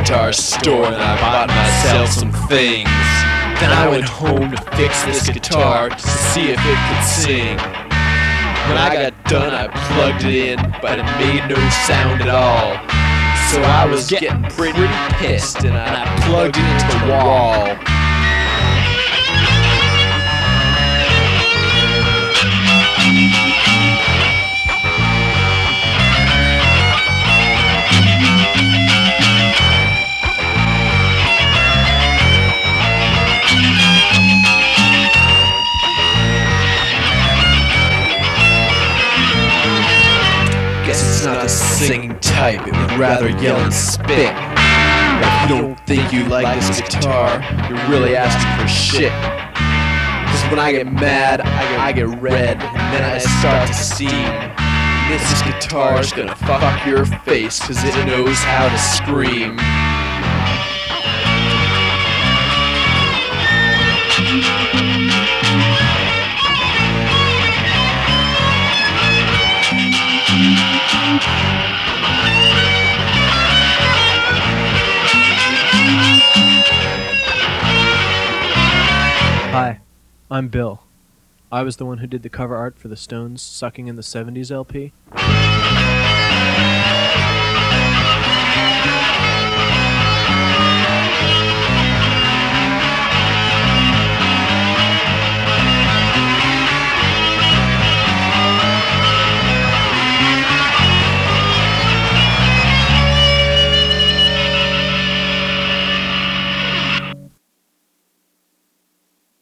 guitar store and I bought myself some things. Then I went home to fix this guitar to see if it could sing. When I got done, I plugged it in, but it made no sound at all. So I was getting pretty pissed, and I plugged it into the wall. Guess it's not the singing type, it would rather yell and spit. If you don't think you like this guitar, you're really asking for shit. Cause when I get mad, I get red, and then I start to steam. This guitar's gonna fuck your face, cause it knows how to scream. Hi, I'm Bill. I was the one who did the cover art for the Stones' Sucking in the 70s LP.